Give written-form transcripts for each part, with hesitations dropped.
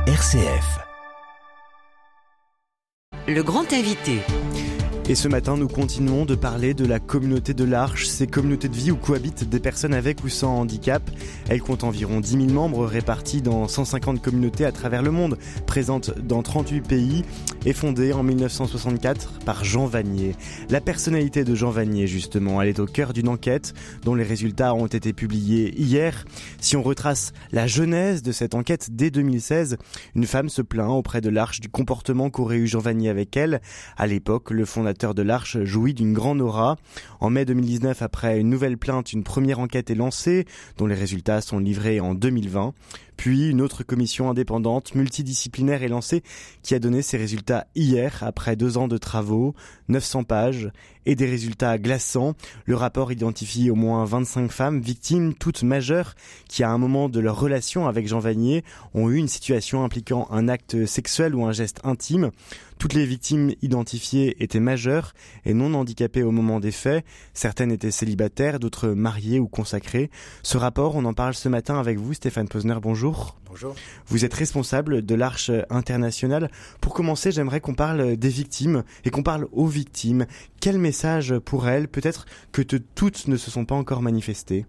RCF. Le grand invité. Et ce matin, nous continuons de parler de la communauté de l'Arche, ces communautés de vie où cohabitent des personnes avec ou sans handicap. Elle compte environ 10 000 membres répartis dans 150 communautés à travers le monde, présentes dans 38 pays et fondée en 1964 par Jean Vanier. La personnalité de Jean Vanier, justement, elle est au cœur d'une enquête dont les résultats ont été publiés hier. Si on retrace la genèse de cette enquête dès 2016, une femme se plaint auprès de l'Arche du comportement qu'aurait eu Jean Vanier avec elle. À l'époque, le fondateur de l'Arche jouit d'une grande aura. En mai 2019, après une nouvelle plainte, une première enquête est lancée, dont les résultats sont livrés en 2020. Puis, une autre commission indépendante, multidisciplinaire est lancée, qui a donné ses résultats hier, après 2 ans de travaux, 900 pages, et des résultats glaçants. Le rapport identifie au moins 25 femmes, victimes, toutes majeures, qui à un moment de leur relation avec Jean Vanier ont eu une situation impliquant un acte sexuel ou un geste intime. Toutes les victimes identifiées étaient majeures et non handicapées au moment des faits. Certaines étaient célibataires, d'autres mariées ou consacrées. Ce rapport, on en parle ce matin avec vous, Stéphane Posner, bonjour. Bonjour. Vous êtes responsable de l'Arche internationale. Pour commencer, j'aimerais qu'on parle des victimes et qu'on parle aux victimes. Quel message pour elles, peut-être que toutes ne se sont pas encore manifestées?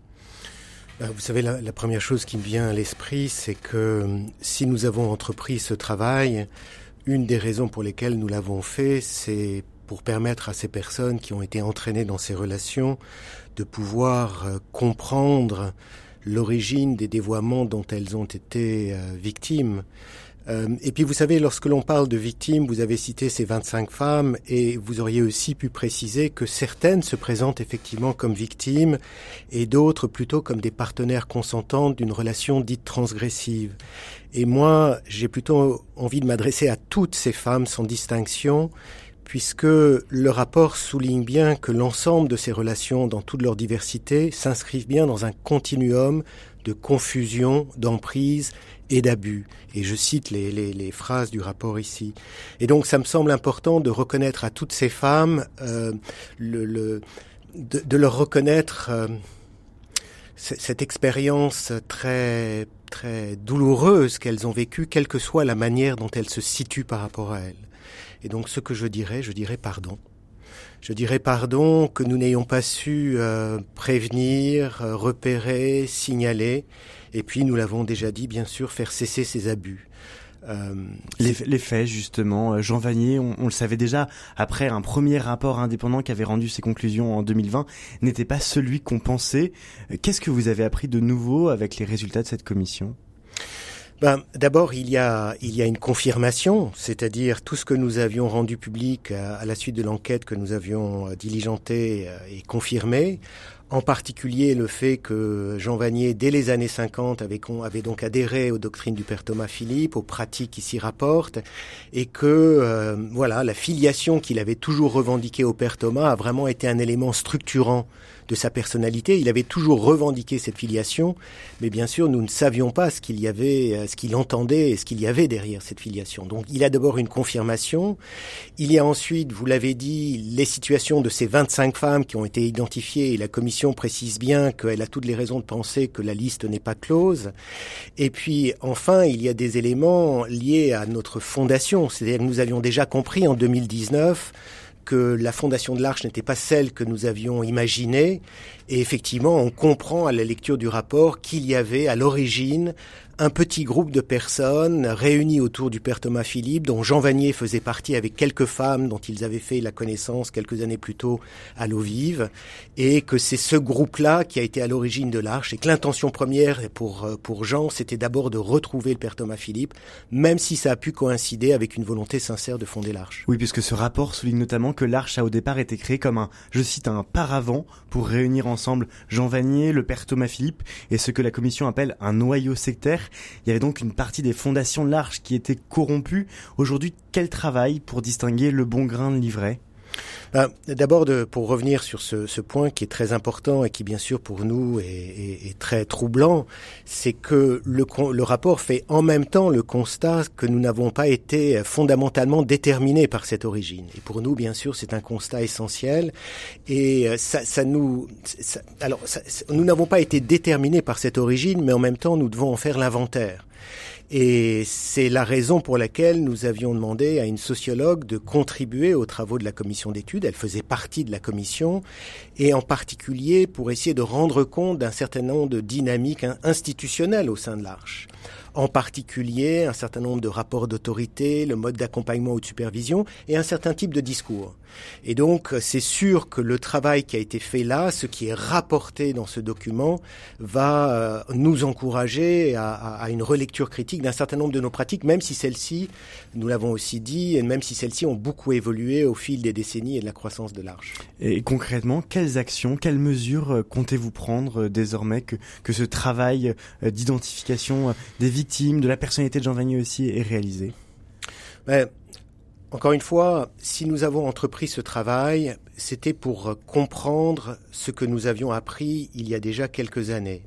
Vous savez, la première chose qui me vient à l'esprit, c'est que si nous avons entrepris ce travail, une des raisons pour lesquelles nous l'avons fait, c'est pour permettre à ces personnes qui ont été entraînées dans ces relations de pouvoir comprendre l'origine des dévoiements dont elles ont été victimes. Et puis vous savez, lorsque l'on parle de victimes, vous avez cité ces 25 femmes et vous auriez aussi pu préciser que certaines se présentent effectivement comme victimes et d'autres plutôt comme des partenaires consentantes d'une relation dite transgressive. Et moi, j'ai plutôt envie de m'adresser à toutes ces femmes sans distinction, puisque le rapport souligne bien que l'ensemble de ces relations, dans toute leur diversité, s'inscrivent bien dans un continuum de confusion, d'emprise et d'abus. Et je cite les phrases du rapport ici. Et donc, ça me semble important de reconnaître à toutes ces femmes, de leur reconnaître cette expérience très très douloureuse qu'elles ont vécue, quelle que soit la manière dont elles se situent par rapport à elles. Et donc, ce que je dirais pardon. Je dirais pardon que nous n'ayons pas su prévenir, repérer, signaler. Et puis, nous l'avons déjà dit, bien sûr, faire cesser ces abus. Les faits, justement. Jean Vanier, on le savait déjà, après un premier rapport indépendant qui avait rendu ses conclusions en 2020, n'était pas celui qu'on pensait. Qu'est-ce que vous avez appris de nouveau avec les résultats de cette commission ? D'abord, il y a une confirmation, c'est-à-dire tout ce que nous avions rendu public à la suite de l'enquête que nous avions diligentée est confirmé. En particulier le fait que Jean Vanier, dès les années 50, avait donc adhéré aux doctrines du père Thomas Philippe, aux pratiques qui s'y rapportent, et que la filiation qu'il avait toujours revendiquée au père Thomas a vraiment été un élément structurant de sa personnalité. Il avait toujours revendiqué cette filiation, mais bien sûr, nous ne savions pas ce qu'il entendait et ce qu'il y avait derrière cette filiation. Donc, il y a d'abord une confirmation. Il y a ensuite, vous l'avez dit, les situations de ces 25 femmes qui ont été identifiées, et la commission précise bien qu'elle a toutes les raisons de penser que la liste n'est pas close. Et puis, enfin, il y a des éléments liés à notre fondation. C'est-à-dire que nous avions déjà compris en 2019 que la fondation de l'Arche n'était pas celle que nous avions imaginée. Et effectivement, on comprend à la lecture du rapport qu'il y avait à l'origine un petit groupe de personnes réunies autour du père Thomas Philippe, dont Jean Vanier faisait partie avec quelques femmes dont ils avaient fait la connaissance quelques années plus tôt à l'eau vive, et que c'est ce groupe-là qui a été à l'origine de l'Arche, et que l'intention première pour Jean, c'était d'abord de retrouver le père Thomas Philippe, même si ça a pu coïncider avec une volonté sincère de fonder l'Arche. Oui, puisque ce rapport souligne notamment que l'Arche a au départ été créée comme je cite, un paravent pour réunir ensemble Jean Vanier, le père Thomas Philippe, et ce que la commission appelle un noyau sectaire. Il y avait donc une partie des fondations de l'Arche qui était corrompue. Aujourd'hui, quel travail pour distinguer le bon grain de l'ivraie ? D'abord, pour revenir sur ce point qui est très important et qui, bien sûr, pour nous est très troublant, c'est que le rapport fait en même temps le constat que nous n'avons pas été fondamentalement déterminés par cette origine. Et pour nous, bien sûr, c'est un constat essentiel. Et nous n'avons pas été déterminés par cette origine, mais en même temps, nous devons en faire l'inventaire. Et c'est la raison pour laquelle nous avions demandé à une sociologue de contribuer aux travaux de la commission d'études. Elle faisait partie de la commission, et en particulier pour essayer de rendre compte d'un certain nombre de dynamiques institutionnelles au sein de l'Arche. En particulier, un certain nombre de rapports d'autorité, le mode d'accompagnement ou de supervision, et un certain type de discours. Et donc, c'est sûr que le travail qui a été fait là, ce qui est rapporté dans ce document, va nous encourager à une relecture critique d'un certain nombre de nos pratiques, même si celles-ci, nous l'avons aussi dit, et même si celles-ci ont beaucoup évolué au fil des décennies et de la croissance de l'Arche. Et concrètement, quelles actions, quelles mesures comptez-vous prendre désormais que ce travail d'identification des victimes, de la personnalité de Jean Vanier aussi est réalisé? Encore une fois, si nous avons entrepris ce travail, c'était pour comprendre ce que nous avions appris il y a déjà quelques années.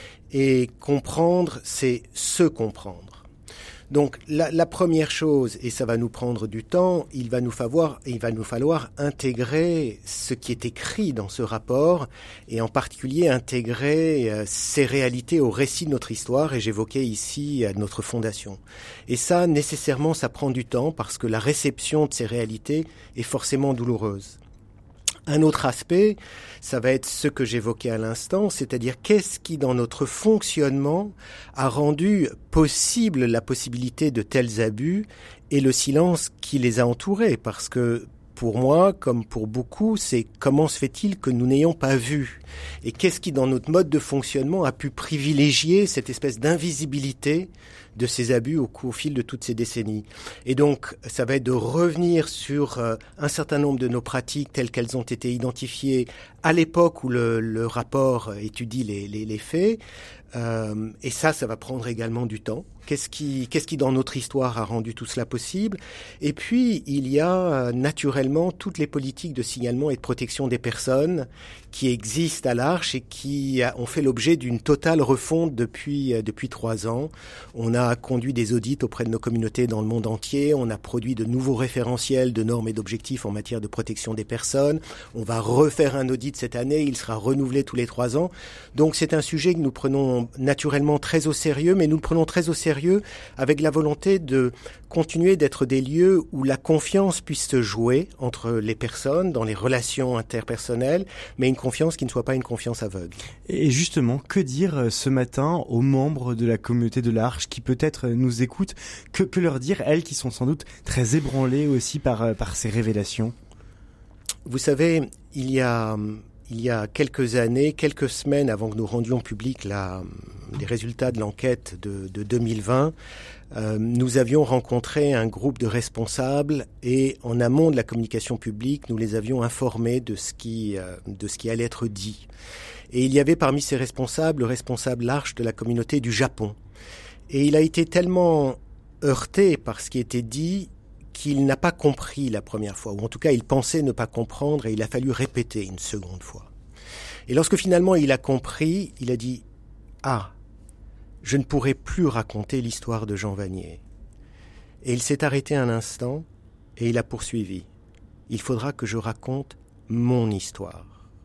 Et comprendre, c'est se comprendre. Donc la première chose, et ça va nous prendre du temps, il va nous falloir intégrer ce qui est écrit dans ce rapport, et en particulier intégrer ces réalités au récit de notre histoire, et j'évoquais ici notre fondation. Et ça, nécessairement, ça prend du temps, parce que la réception de ces réalités est forcément douloureuse. Un autre aspect, ça va être ce que j'évoquais à l'instant, c'est-à-dire qu'est-ce qui, dans notre fonctionnement, a rendu possible la possibilité de tels abus et le silence qui les a entourés. Parce que pour moi, comme pour beaucoup, c'est comment se fait-il que nous n'ayons pas vu? Et qu'est-ce qui, dans notre mode de fonctionnement, a pu privilégier cette espèce d'invisibilité de ces abus au fil de toutes ces décennies. Et donc, ça va être de revenir sur un certain nombre de nos pratiques telles qu'elles ont été identifiées à l'époque où le rapport étudie les faits. Et ça va prendre également du temps. Qu'est-ce qui dans notre histoire a rendu tout cela possible? Et puis, il y a naturellement toutes les politiques de signalement et de protection des personnes qui existent à l'Arche et qui ont fait l'objet d'une totale refonte depuis 3 ans. On a conduit des audits auprès de nos communautés dans le monde entier. On a produit de nouveaux référentiels de normes et d'objectifs en matière de protection des personnes. On va refaire un audit cette année. Il sera renouvelé tous les 3 ans. Donc, c'est un sujet que nous prenons naturellement très au sérieux, mais nous le prenons très au sérieux avec la volonté de continuer d'être des lieux où la confiance puisse se jouer entre les personnes, dans les relations interpersonnelles, mais une confiance qui ne soit pas une confiance aveugle. Et justement, que dire ce matin aux membres de la communauté de l'Arche qui peut-être nous écoutent? Que leur dire, elles qui sont sans doute très ébranlées aussi par ces révélations? Vous savez, il y a quelques années, quelques semaines avant que nous rendions publics les résultats de l'enquête de 2020, nous avions rencontré un groupe de responsables et en amont de la communication publique, nous les avions informés de ce qui allait être dit. Et il y avait parmi ces responsables le responsable l'Arche de la communauté du Japon. Et il a été tellement heurté par ce qui était dit qu'il n'a pas compris la première fois, ou en tout cas il pensait ne pas comprendre et il a fallu répéter une seconde fois. Et lorsque finalement il a compris, il a dit « Ah, je ne pourrai plus raconter l'histoire de Jean Vanier ». Et il s'est arrêté un instant et il a poursuivi « Il faudra que je raconte mon histoire ».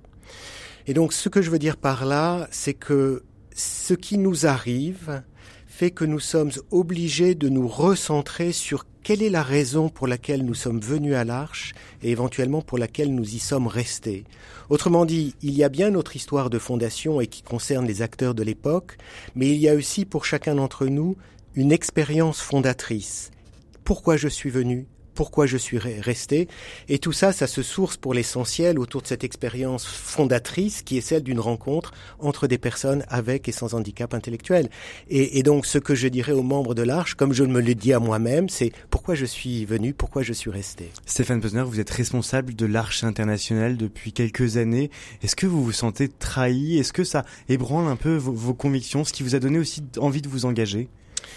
Et donc ce que je veux dire par là, c'est que ce qui nous arrive fait que nous sommes obligés de nous recentrer sur quelle est la raison pour laquelle nous sommes venus à l'Arche et éventuellement pour laquelle nous y sommes restés. Autrement dit, il y a bien notre histoire de fondation et qui concerne les acteurs de l'époque, mais il y a aussi pour chacun d'entre nous une expérience fondatrice. Pourquoi je suis venu ? Pourquoi je suis resté? Et tout ça, ça se source pour l'essentiel autour de cette expérience fondatrice qui est celle d'une rencontre entre des personnes avec et sans handicap intellectuel. Et donc, ce que je dirais aux membres de l'Arche, comme je me le dis à moi-même, c'est pourquoi je suis venu, pourquoi je suis resté. Stéphane Posner, vous êtes responsable de l'Arche internationale depuis quelques années. Est-ce que vous vous sentez trahi? Est-ce que ça ébranle un peu vos convictions, ce qui vous a donné aussi envie de vous engager?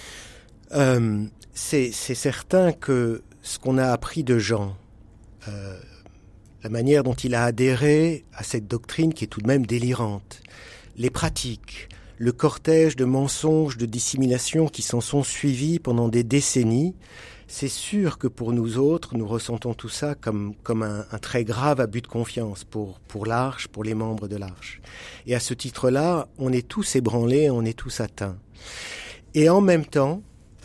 C'est certain que ce qu'on a appris de Jean, la manière dont il a adhéré à cette doctrine qui est tout de même délirante, les pratiques, le cortège de mensonges, de dissimulation qui s'en sont suivis pendant des décennies, c'est sûr que pour nous autres, nous ressentons tout ça comme un très grave abus de confiance pour l'Arche, pour les membres de l'Arche. Et à ce titre-là, on est tous ébranlés, on est tous atteints. Et en même temps,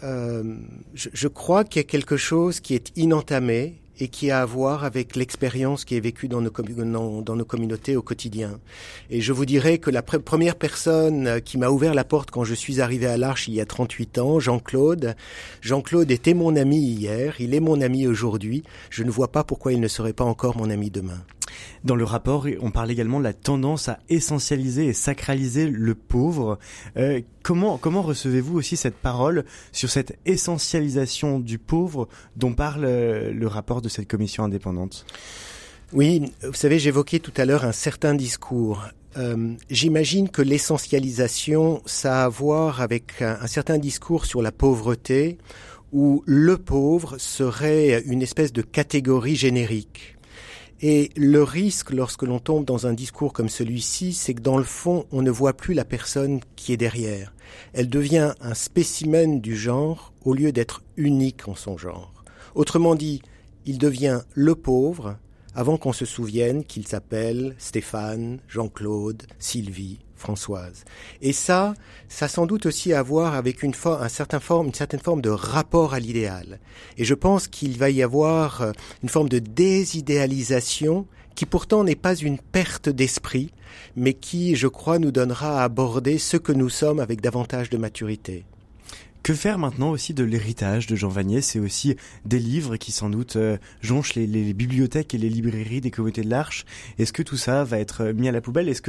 je crois qu'il y a quelque chose qui est inentamé et qui a à voir avec l'expérience qui est vécue dans nos communautés au quotidien. Et je vous dirais que la première personne qui m'a ouvert la porte quand je suis arrivé à l'Arche il y a 38 ans, Jean-Claude était mon ami hier, il est mon ami aujourd'hui. Je ne vois pas pourquoi il ne serait pas encore mon ami demain. Dans le rapport, on parle également de la tendance à essentialiser et sacraliser le pauvre. Comment recevez-vous aussi cette parole sur cette essentialisation du pauvre dont parle le rapport de cette commission indépendante ? Oui, vous savez, j'évoquais tout à l'heure un certain discours. J'imagine que l'essentialisation, ça a à voir avec un certain discours sur la pauvreté, où le pauvre serait une espèce de catégorie générique. Et le risque, lorsque l'on tombe dans un discours comme celui-ci, c'est que dans le fond, on ne voit plus la personne qui est derrière. Elle devient un spécimen du genre au lieu d'être unique en son genre. Autrement dit, il devient le pauvre avant qu'on se souvienne qu'il s'appelle Stéphane, Jean-Claude, Sylvie, Françoise. Et ça sans doute aussi à voir avec une certaine forme de rapport à l'idéal. Et je pense qu'il va y avoir une forme de désidéalisation qui pourtant n'est pas une perte d'esprit, mais qui, je crois, nous donnera à aborder ce que nous sommes avec davantage de maturité. Que faire maintenant aussi de l'héritage de Jean Vanier ? C'est aussi des livres qui sans doute jonchent les bibliothèques et les librairies des communautés de l'Arche. Est-ce que tout ça va être mis à la poubelle ? Est-ce que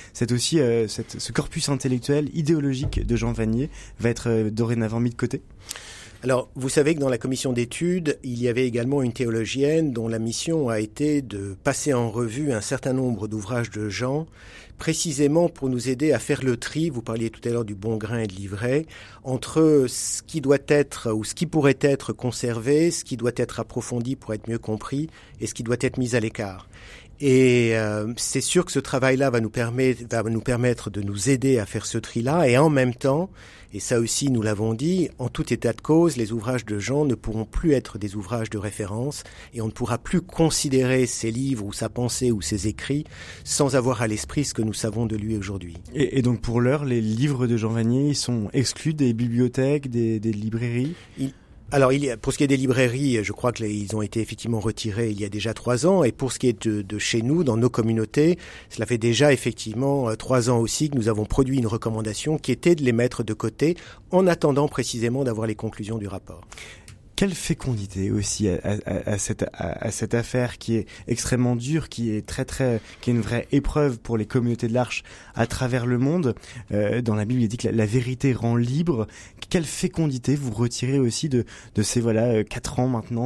ce corpus intellectuel, idéologique de Jean Vanier va être dorénavant mis de côté ? Alors, vous savez que dans la commission d'études, il y avait également une théologienne dont la mission a été de passer en revue un certain nombre d'ouvrages de Jean, précisément pour nous aider à faire le tri, vous parliez tout à l'heure du bon grain et de l'ivraie, entre ce qui doit être ou ce qui pourrait être conservé, ce qui doit être approfondi pour être mieux compris et ce qui doit être mis à l'écart. Et c'est sûr que ce travail-là va nous permettre de nous aider à faire ce tri-là. Et en même temps, et ça aussi nous l'avons dit, en tout état de cause, les ouvrages de Jean ne pourront plus être des ouvrages de référence et on ne pourra plus considérer ses livres ou sa pensée ou ses écrits sans avoir à l'esprit ce que nous savons de lui aujourd'hui. Et donc pour l'heure, les livres de Jean Vanier, ils sont exclus des bibliothèques, des librairies ? Alors, pour ce qui est des librairies, je crois qu'ils ont été effectivement retirés il y a déjà 3 ans. Et pour ce qui est de chez nous, dans nos communautés, cela fait déjà effectivement 3 ans aussi que nous avons produit une recommandation qui était de les mettre de côté en attendant précisément d'avoir les conclusions du rapport. Quelle fécondité aussi à cette affaire qui est extrêmement dure, qui est qui est une vraie épreuve pour les communautés de l'Arche à travers le monde. Dans la Bible, il dit que la vérité rend libre. Quelle fécondité vous retirez aussi de ces 4 ans maintenant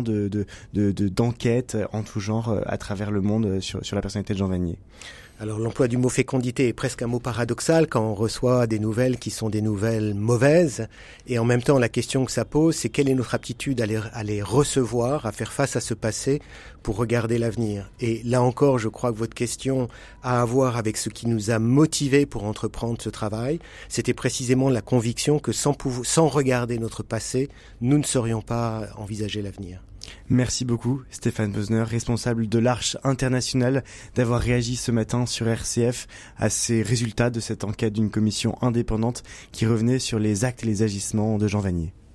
d'enquête en tout genre à travers le monde sur la personnalité de Jean Vanier. Alors l'emploi du mot fécondité est presque un mot paradoxal quand on reçoit des nouvelles qui sont des nouvelles mauvaises. Et en même temps, la question que ça pose, c'est quelle est notre aptitude à les recevoir, à faire face à ce passé pour regarder l'avenir. Et là encore, je crois que votre question a à voir avec ce qui nous a motivés pour entreprendre ce travail. C'était précisément la conviction que sans regarder notre passé, nous ne saurions pas envisager l'avenir. Merci beaucoup Stéphane Bosner, responsable de l'Arche internationale, d'avoir réagi ce matin sur RCF à ces résultats de cette enquête d'une commission indépendante qui revenait sur les actes et les agissements de Jean Vanier.